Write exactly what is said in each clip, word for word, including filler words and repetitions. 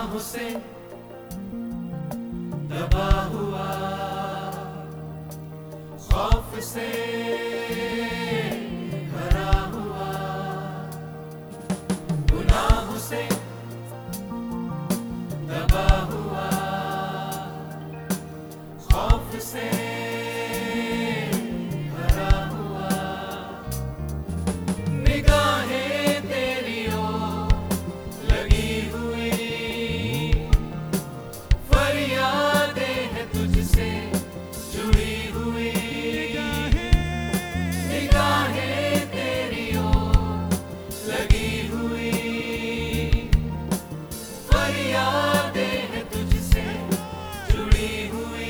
गुनाहों से दबा हुआ, खौफ से भरा हुआ, गुनाहों से दबा हुआ, खौफ से भरा हुआ, निगाहें तेरी ओर लगी हुई, फरियादें हैं तुझसे जुड़ी हुई, निगाहें तेरी ओर लगी हुई, फरियादें हैं तुझसे जुड़ी हुई।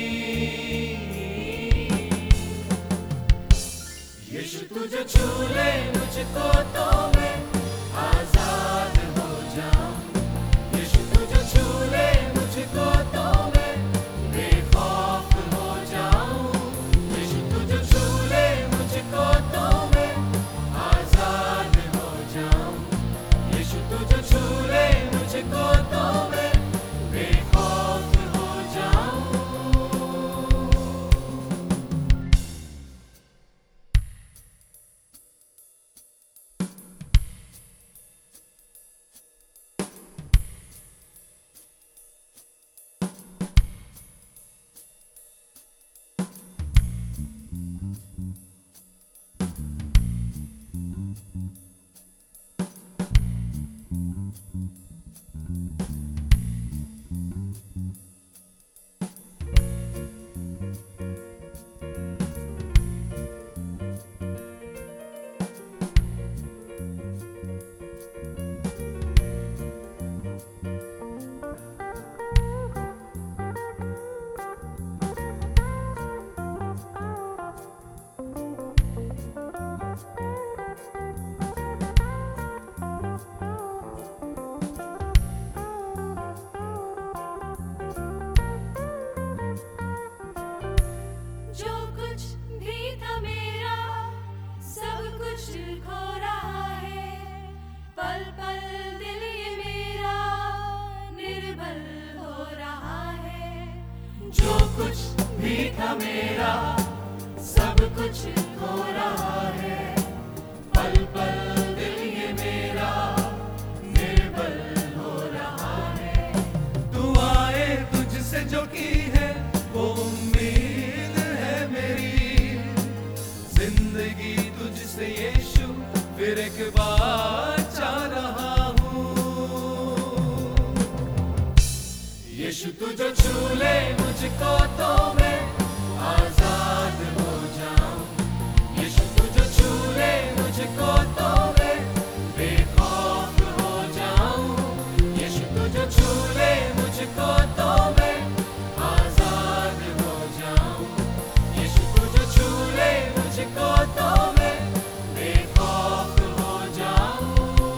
यीशु तुझे छू ले मुझको तो मैं आजाद हो जाऊं, यीशु तुझे छू ले मुझको तो मैं बेखौफ हो जाऊं, यीशु तुझे छू ले मुझको तो मैं आजाद हो जाऊं, यीशु तुझे छू ले मुझको तो मैं बेखौफ हो जाऊं। जो कुछ भी था मेरा सब कुछ खो रहा है, पल पल दिल ये मेरा निर्बल हो रहा है। जो कुछ भी था मेरा सब कुछ खो रहा है, पल पल दिल ये मेरा निर्बल हो रहा है। दुआएं तुझसे जो की है वो उम्मीद है मेरी, जिंदगी तुझसे यीशु फिर एक बार चाह रहा हूँ। यीशु तुझे छू ले मुझको तो मैं आजाद हो जाऊं, यीशु तुझे छू ले मुझको तो मैं बेखौफ हो जाऊं, यीशु तुझे छू ले मुझको तो मैं आजाद हो जाऊं, यीशु तुझे छू ले मुझको तो मैं बेखौफ हो जाऊं।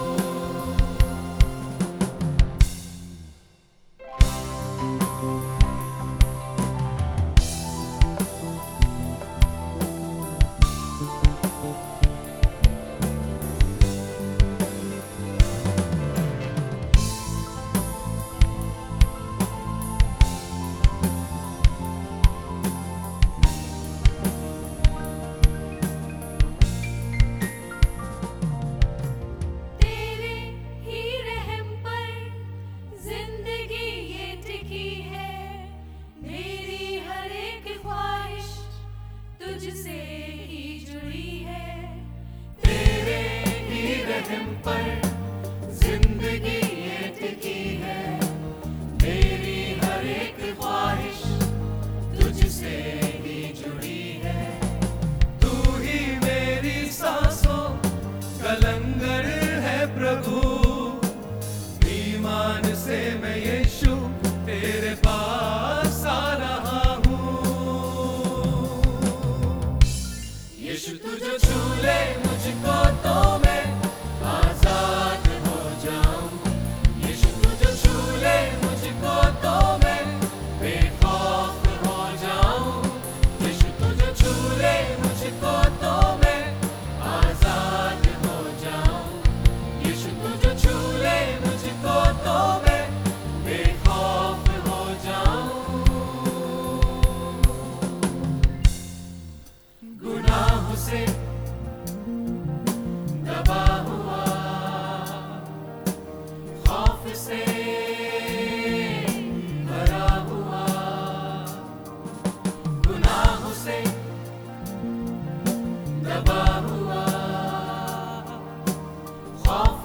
तेरे ही रहम पर जिंदगी ये टिकी है, मेरी हर एक ख्वाहिश तुझसे ही जुड़ी है। तेरे ही रहम पर जिंदगी ये टिकी है, मेरी हर एक ख्वाहिश तुझसे ही जुड़ी है। तू ही मेरी सांसों का लंगर है प्रभु, ईमान से मैं यीशु तेरे पास आ रहा हूँ। यीशु तुझे छू ले मुझको तो मैं आजाद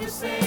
से